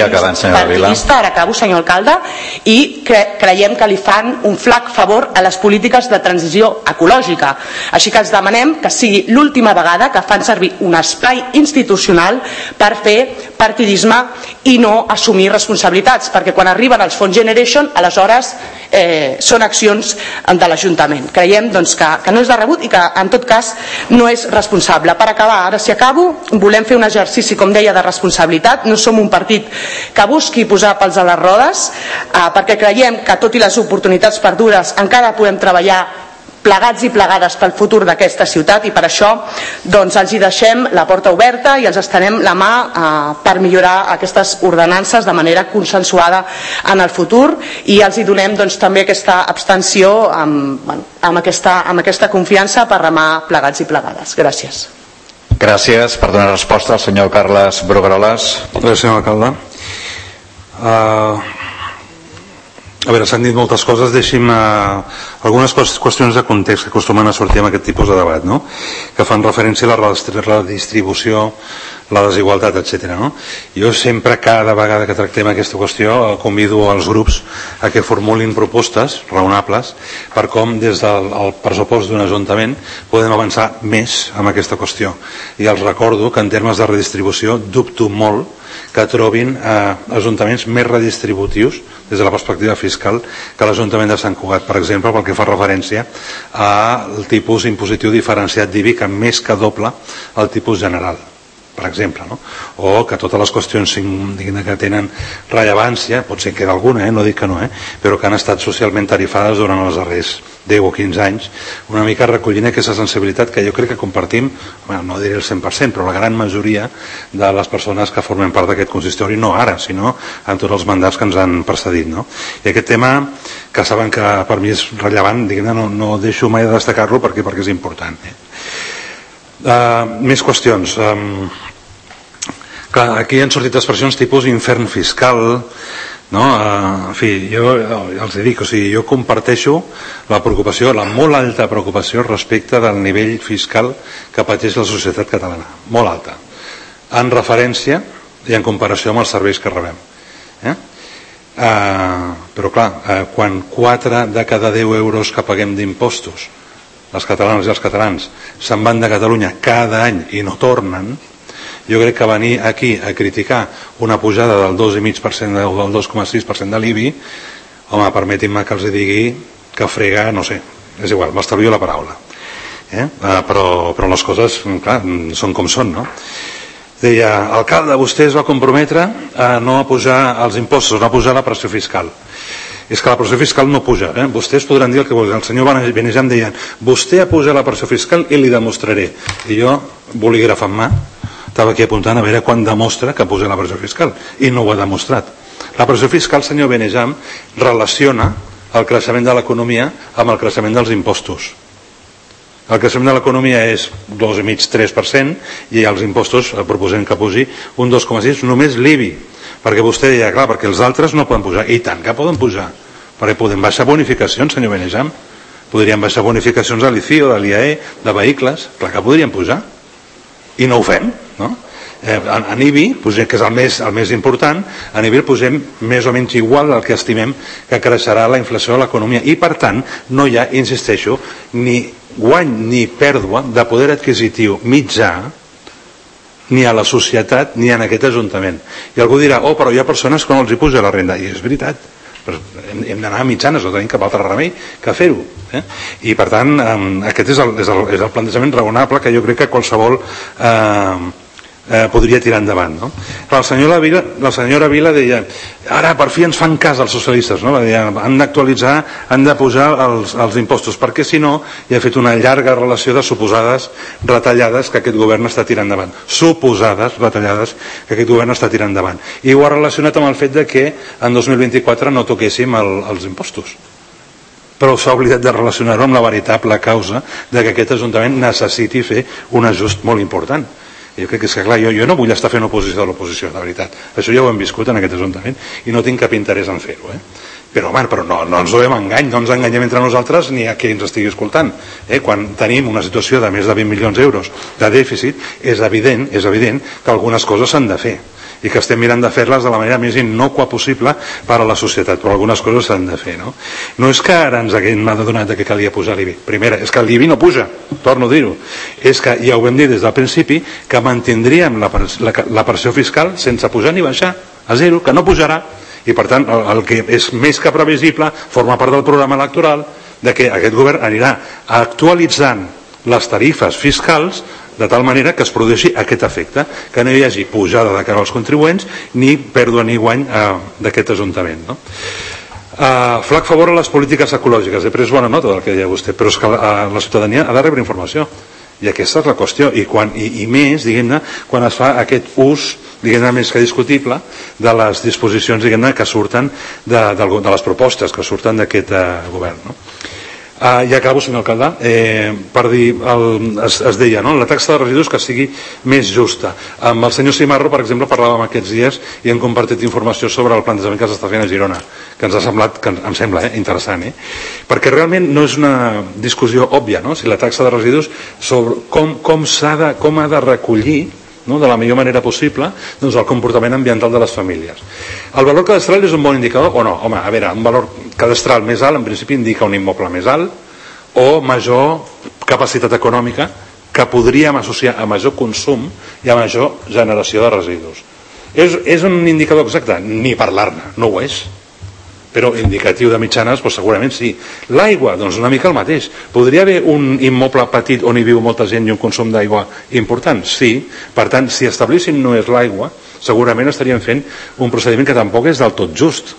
[SPEAKER 7] partidista, ara acabo, senyor alcalde, i cre creiem que li fan un flac favor a les polítiques de transició ecològica. Així que els demanem que sigui l'última vegada que fan servir un espai institucional per fer partidisme i no assumir responsabilitats, perquè quan arriben els fons Generation, aleshores eh, són accions de l'Ajuntament. Creiem doncs, que, que no és de rebut i que en tot cas no és responsable. Per acabar, ara si acabo, volem fer un exercici, com deia, de responsabilitat. No som un partit que busqui posar pals a les rodes, eh, perquè creiem que tot i les oportunitats perdudes encara podem treballar plegats i plegades pel futur d'aquesta ciutat, i per això doncs, els hi deixem la porta oberta i els estenem la mà eh, per millorar aquestes ordenances de manera consensuada en el futur, i els hi donem doncs, també aquesta abstenció amb, bueno, amb, aquesta, amb aquesta confiança per remar plegats i plegades. Gràcies.
[SPEAKER 2] Gràcies. Per donar resposta al senyor Carles Brugueroles.
[SPEAKER 1] Gràcies, senyor alcalde. Uh... A veure, s'han dit moltes coses, deixi'm uh, algunes qüestions de context que acostumen a sortir amb aquest tipus de debat, no? Que fan referència a la redistribució, la desigualtat, etcètera. No? Jo sempre, cada vegada que tractem aquesta qüestió, convido als grups a que formulin propostes raonables per com des del pressupost d'un ajuntament podem avançar més amb aquesta qüestió. I els recordo que en termes de redistribució dubto molt que trobin eh, ajuntaments més redistributius des de la perspectiva fiscal que l'Ajuntament de Sant Cugat, per exemple, pel que fa referència al tipus impositiu diferenciat d'I B I, que més que doble el tipus general, per exemple, no? O que totes les qüestions que tenen rellevància, pot ser que d'alguna, eh? No dic que no, eh? Però que han estat socialment tarifades durant els darrers deu o quinze anys, una mica recollint aquesta sensibilitat que jo crec que compartim, bueno, no diré el cent per cent, però la gran majoria de les persones que formen part d'aquest consistori, no ara, sinó en tots els mandats que ens han precedit, no? I aquest tema, que saben que per mi és rellevant, diguem-ne, no, no deixo mai de destacar-lo perquè, perquè és important, eh? Uh, més qüestions. Um, clar, aquí han sortit expressions tipus infern fiscal, no? Uh, en fi, jo els dic, o sigui, jo comparteixo la preocupació, la molt alta preocupació respecte del nivell fiscal que pateix la societat catalana, molt alta, en referència i en comparació amb els serveis que rebem, eh? Uh, però clar, uh, quan quatre de cada deu euros que paguem d'impostos les catalanes i els catalans se'n van de Catalunya cada any i no tornen, jo crec que venir aquí a criticar una pujada del dos coma cinc per cent o del dos coma sis per cent de l'I B I, home, permetin-me que els digui que frega, no sé, és igual, m'estalvio la paraula, eh? uh, però, però les coses, clar, són com són, no? Deia, alcalde, vostè es va comprometre a no pujar els impostos, no a pujar la pressió fiscal. És que la pressió fiscal no puja, eh? Vostès podran dir el que vulguin. El senyor Benejam deia, vostè ha pujat la pressió fiscal i li demostraré. I jo, bolígraf en mà, estava aquí apuntant a veure quan demostra que ha pujat la pressió fiscal, i no ho ha demostrat. La pressió fiscal, senyor Benejam, relaciona el creixement de l'economia amb el creixement dels impostos. El creixement de l'economia és dos coma cinc tres per cent i els impostos proposem que pugi un dos coma sis, només l'I B I, perquè vostè deia, clar, perquè els altres no poden pujar, i tant que poden pujar, perquè podem baixar bonificacions, senyor Benejam, podríem baixar bonificacions de l'I C I o de l'I A E, de vehicles, clar que podríem pujar, i no ho fem, no? Eh, en I B I, que és el més, el més important, en I B I posem més o menys igual al que estimem que creixerà la inflació de l'economia i per tant no hi ha, insisteixo, ni guany ni pèrdua de poder adquisitiu mitjà ni a la societat ni en aquest Ajuntament. I algú dirà, oh, però hi ha persones que no els hi puja la renda, i és veritat, però hem, hem d'anar a mitjanes, no tenim cap altre remei que fer-ho, eh? I per tant eh, aquest és el, és, el, és el plantejament raonable que jo crec que qualsevol eh, Eh, podria tirar endavant, no? Però el senyor la, Vila, la senyora Vila deia, ara per fi ens fan cas els socialistes, no? Deia, han d'actualitzar, han de pujar els, els impostos, perquè si no hi ha fet una llarga relació de suposades retallades que aquest govern està tirant endavant, suposades retallades que aquest govern està tirant endavant, i ho ha relacionat amb el fet de que en dos mil vint-i-quatre no toquéssim el, els impostos, però s'ha oblidat de relacionar-ho amb la veritable causa de que aquest Ajuntament necessiti fer un ajust molt important. Jo crec que és que, clar, jo, jo no vull estar fent oposició de l'oposició, de veritat. Això ja ho hem viscut en aquest Ajuntament i no tinc cap interès en fer-ho, eh? Però, home, però no, no ens donem engany, no ens enganyem entre nosaltres ni a qui ens estigui escoltant. Eh? Quan tenim una situació de més de vint milions d'euros de dèficit, és evident, és evident que algunes coses s'han de fer i que estem mirant de fer-les de la manera més innocua possible per a la societat, però algunes coses s'han de fer, no? No és que ara ens haguem adonat que calia pujar l'I B I. Primera, és que l'I B I no puja, torno a dir-ho. És que ja ho vam dir des del principi que mantindríem la, la, la pressió fiscal sense pujar ni baixar, a zero, que no pujarà, i per tant el, el que és més que previsible forma part del programa electoral de que aquest govern anirà actualitzant les tarifes fiscals de tal manera que es produeixi aquest efecte, que no hi hagi pujada de cara als contribuents ni pèrdua ni guany eh, d'aquest Ajuntament, no? Uh, flac favor a les polítiques ecològiques, he pres bona nota del que deia vostè, però és que la, la ciutadania ha de rebre informació i aquesta és la qüestió, i, quan, i, i més, diguem-ne, quan es fa aquest ús, diguem-ne, més que discutible de les disposicions, diguem-ne, que surten de, de, de les propostes que surten d'aquest uh, govern, no? Uh, I acabo, senyor alcalde, eh, per dir, el, es, es deia, no? La taxa de residus que sigui més justa. Amb el senyor Simarro, per exemple, parlàvem aquests dies i hem compartit informació sobre el plantejament que s'està fent a Girona, que ens ha semblat, que em sembla eh, interessant, eh? Perquè realment no és una discussió òbvia, no? Si la taxa de residus sobre com, com s'ha de, com ha de recollir, no, de la millor manera possible, doncs el comportament ambiental de les famílies. El valor cadastral és un bon indicador o no? Home, a veure, un valor cadastral més alt en principi indica un immoble més alt o major capacitat econòmica que podríem associar a major consum i a major generació de residus. És, és un indicador exacte? Ni parlar-ne, no ho és. Però indicatiu de mitjanes, doncs segurament sí. L'aigua, doncs una mica el mateix. Podria haver un immoble petit on hi viu molta gent i un consum d'aigua important? Sí. Per tant, si establissin no és l'aigua, segurament estaríem fent un procediment que tampoc és del tot just.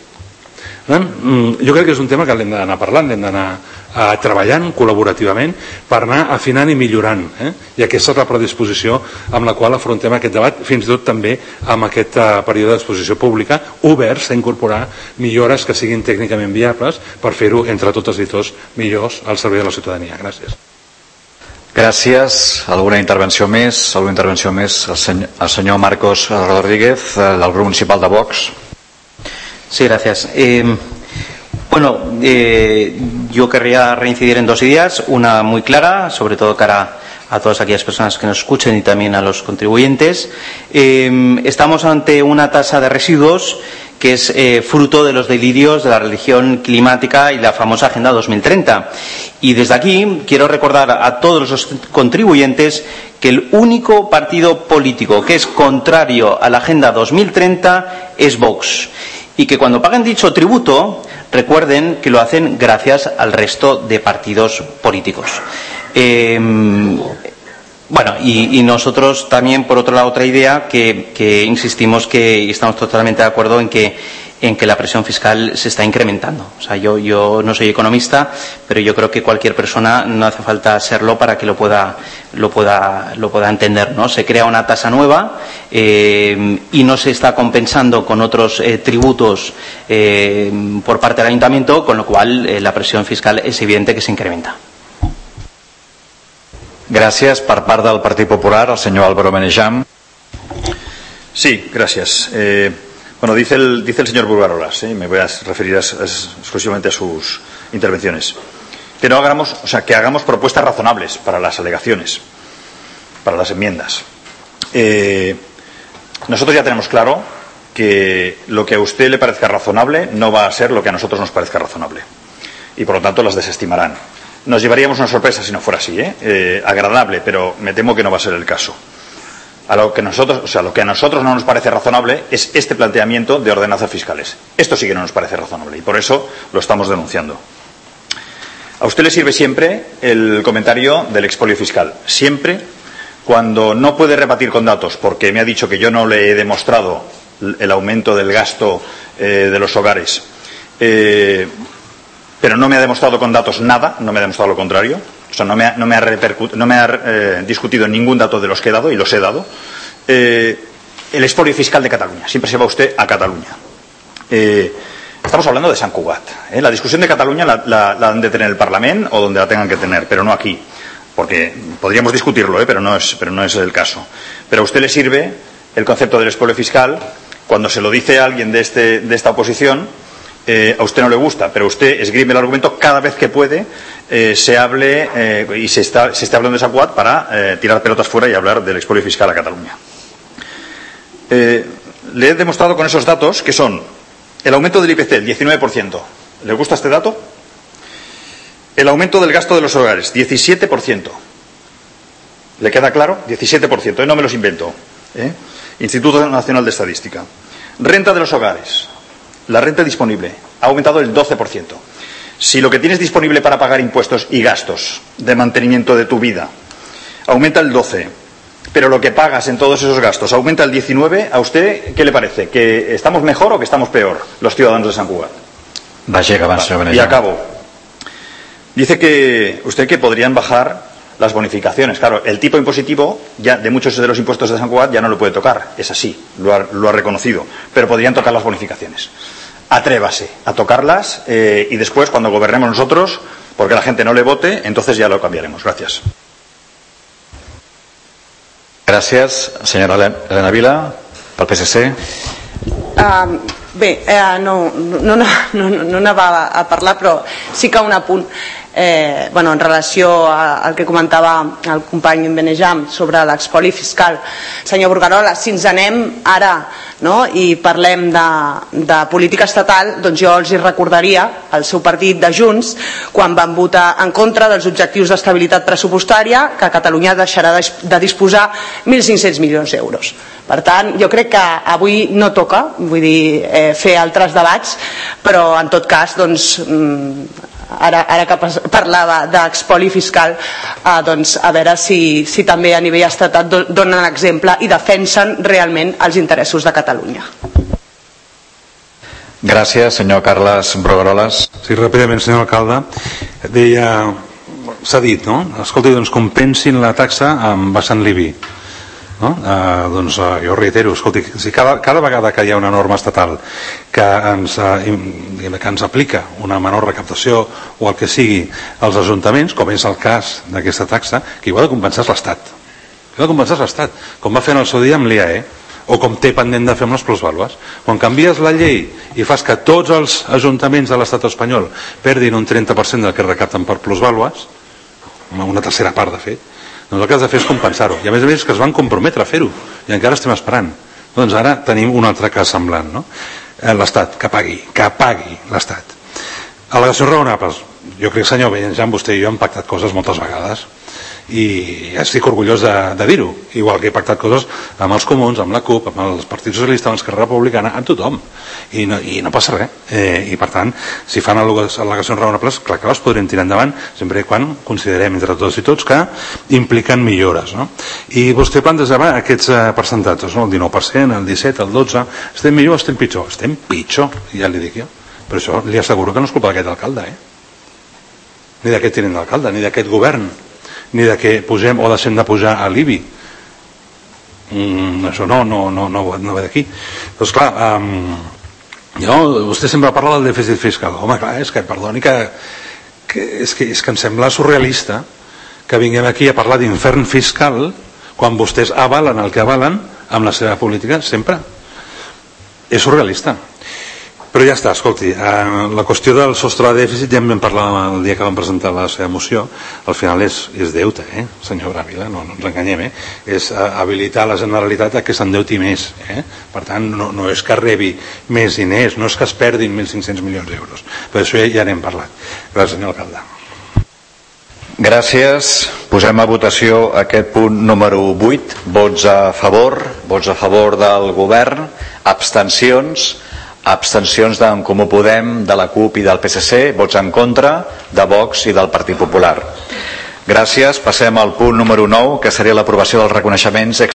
[SPEAKER 1] Jo crec que és un tema que l'hem d'anar parlant, l'hem d'anar eh, treballant col·laborativament per anar afinant i millorant, eh? I aquesta és la predisposició amb la qual afrontem aquest debat, fins i tot també amb aquest eh, període d'exposició pública oberts a incorporar millores que siguin tècnicament viables per fer-ho entre totes i tots millors al servei de la ciutadania. Gràcies.
[SPEAKER 2] Gràcies. Alguna intervenció més? Alguna intervenció més? El senyor, el senyor Marcos Rodríguez, del grup municipal de Vox.
[SPEAKER 4] Sí, gracias. Eh, bueno, eh, yo querría reincidir en dos ideas, una muy clara, sobre todo cara a todas aquellas personas que nos escuchen y también a los contribuyentes. Eh, estamos ante una tasa de residuos que es eh, fruto de los delirios de la religión climática y la famosa Agenda dos mil treinta. Y desde aquí quiero recordar a todos los contribuyentes que el único partido político que es contrario a la Agenda dos mil treinta es Vox. Y que cuando paguen dicho tributo, recuerden que lo hacen gracias al resto de partidos políticos. Eh, bueno, y, y nosotros también, por otro lado, otra idea que, que insistimos que y estamos totalmente de acuerdo en que en que la presión fiscal se está incrementando. O sea, yo, yo no soy economista, pero yo creo que cualquier persona, no hace falta serlo para que lo pueda, lo pueda, lo pueda entender, ¿no? Se crea una tasa nueva eh, y no se está compensando con otros eh, tributos eh, por parte del ayuntamiento, con lo cual eh, la presión fiscal es evidente que se incrementa.
[SPEAKER 2] Gracias. Per part del Partit Popular, el señor Álvaro Benejam.
[SPEAKER 6] Sí, gracias. Eh, bueno, dice el, dice el señor Burgarolas, ¿eh? Me voy a referir a, a, exclusivamente a sus intervenciones. Que no hagamos, o sea, que hagamos propuestas razonables para las alegaciones, para las enmiendas. Eh, nosotros ya tenemos claro que lo que a usted le parezca razonable no va a ser lo que a nosotros nos parezca razonable. Y por lo tanto las desestimarán. Nos llevaríamos una sorpresa si no fuera así, ¿eh? Eh, agradable, pero me temo que no va a ser el caso. A lo que nosotros, o sea, lo que a nosotros no nos parece razonable es este planteamiento de ordenanzas fiscales. Esto sí que no nos parece razonable y por eso lo estamos denunciando. A usted le sirve siempre el comentario del expolio fiscal. Siempre, cuando no puede rebatir con datos, porque me ha dicho que yo no le he demostrado el aumento del gasto eh, de los hogares, eh, pero no me ha demostrado con datos nada, no me ha demostrado lo contrario. O sea, no me ha, no me ha, repercut, no me ha eh, discutido ningún dato de los que he dado, y los he dado. Eh, el expolio fiscal de Cataluña. Siempre se va usted a Cataluña. Eh, estamos hablando de Sant Cugat. ¿eh? La discusión de Cataluña la, la, la han de tener en el Parlamento o donde la tengan que tener, pero no aquí. Porque podríamos discutirlo, ¿eh? pero, no es, pero no es el caso. Pero a usted le sirve el concepto del expolio fiscal cuando se lo dice a alguien de, este, de esta oposición. Eh, a usted no le gusta, pero usted esgrime el argumento cada vez que puede, eh, se hable eh, y se está, se está hablando de Sant Cugat para eh, tirar pelotas fuera y hablar del expolio fiscal a Cataluña. Eh, le he demostrado con esos datos que son el aumento del I P C, el diecinueve por ciento. ¿Le gusta este dato? El aumento del gasto de los hogares, diecisiete por ciento. ¿Le queda claro? diecisiete por ciento, ¿eh? No me los invento. ¿eh? Instituto Nacional de Estadística. Renta de los hogares. La renta disponible ha aumentado el doce por ciento. Si lo que tienes disponible para pagar impuestos y gastos de mantenimiento de tu vida aumenta el doce por ciento, pero lo que pagas en todos esos gastos aumenta el diecinueve por ciento, ¿a usted qué le parece? ¿Que estamos mejor o que estamos peor los ciudadanos de Sant Cugat?
[SPEAKER 2] Vale,
[SPEAKER 6] y acabo. Dice que usted que podrían bajar las bonificaciones. Claro, el tipo impositivo ya de muchos de los impuestos de Sant Cugat ya no lo puede tocar. Es así, lo ha, lo ha reconocido. Pero podrían tocar las bonificaciones. Atrévase a tocarlas eh, y después, cuando gobernemos nosotros, porque la gente no le vote, entonces ya lo cambiaremos. Gracias.
[SPEAKER 2] Gracias. Senyora Elena Vila, pel P S C.
[SPEAKER 7] Uh, bé, uh, no, no, no, no, no anava a parlar, però sí que un apunt. Eh, bueno, en relació a, al que comentava el company Benejam sobre l'expoli fiscal. Senyor Burgarola, si ens anem ara, no, i parlem de, de política estatal, doncs jo els recordaria al seu partit de Junts quan van votar en contra dels objectius d'estabilitat pressupostària, que Catalunya deixarà de, de disposar mil cinc-cents milions d'euros. Per tant, jo crec que avui no toca, vull dir, eh, fer altres debats, però en tot cas, doncs, ara, ara que parlava d'expoli fiscal, eh, doncs a veure si, si també a nivell estatal donen exemple i defensen realment els interessos de Catalunya.
[SPEAKER 2] Gràcies, senyor Carles Brugueroles.
[SPEAKER 1] Sí, ràpidament, senyor alcalde. Deia, s'ha dit, no? Escolti, doncs compensin la taxa amb baixant l'I B I. No? Eh, doncs eh, jo reitero, escolti, si cada, cada vegada que hi ha una norma estatal que ens, eh, que ens aplica una menor recaptació o el que sigui als ajuntaments, com és el cas d'aquesta taxa, qui ho ha de compensar és l'Estat. Qui ho ha de compensar és l'Estat, com va fer en el seu dia amb l'I A E, o com té pendent de fer amb les plusvàlues. Quan canvies la llei i fas que tots els ajuntaments de l'estat espanyol perdin un trenta per cent del que recapten per plusvàlues, una tercera part de fet, doncs el que has de fer és compensar-ho, i a més a més que es van comprometre a fer-ho i encara estem esperant. Doncs ara tenim un altre cas semblant, no? L'Estat, que pagui, que pagui l'Estat. Al·legacions raonables. Jo crec, senyor Benejam, vostè i jo hem pactat coses moltes vegades i estic orgullós de, de dir-ho, igual que he pactat coses amb els comuns, amb la CUP, amb el Partit Socialista, amb l'Esquerra Republicana, amb tothom, i no, i no passa res. Eh, i per tant, si fan al·legacions raonables, clar que les podrem tirar endavant sempre quan considerem entre tots i tots que impliquen millores, no? I vostè plantejava aquests eh, percentatges, no? El dinou per cent, el disset, el dotze, estem millor o estem pitjor? Estem pitjor, ja li dic jo, però això li asseguro que no és culpa d'aquest alcalde, eh? Ni d'aquest tinent d'alcalde, ni d'aquest govern, ni de que pugem o deixem de pujar a l'I B I. Mm, això no, no, no, no, no ve d'aquí. Doncs clar, um, jo, vostè sempre parla del dèficit fiscal. Home, clar, és que, perdoni, que, que, és, que, és que em sembla surrealista que vinguem aquí a parlar d'infern fiscal quan vostès avalen el que avalen amb la seva política sempre. És surrealista. Però ja està, escolti, eh, la qüestió del sostre de dèficit ja en vam parlar el dia que vam presentar la seva moció. Al final és, és deute, eh, senyor Bràvila, no, no ens enganyem, eh? És eh, habilitar la Generalitat a que s'endeuti més, eh? Per tant, no, no és que rebi més diners, no és que es perdin mil cinc-cents milions d'euros. Per això ja, ja n'hem parlat. Gràcies, senyor alcalde.
[SPEAKER 2] Gràcies. Posem a votació aquest punt número vuit. Vots a favor, vots a favor del govern, abstencions, abstencions d'en Comú Podem, de la CUP i del P S C, vots en contra de Vox i del Partit Popular. Gràcies. Passem al punt número nou, que seria l'aprovació dels reconeixements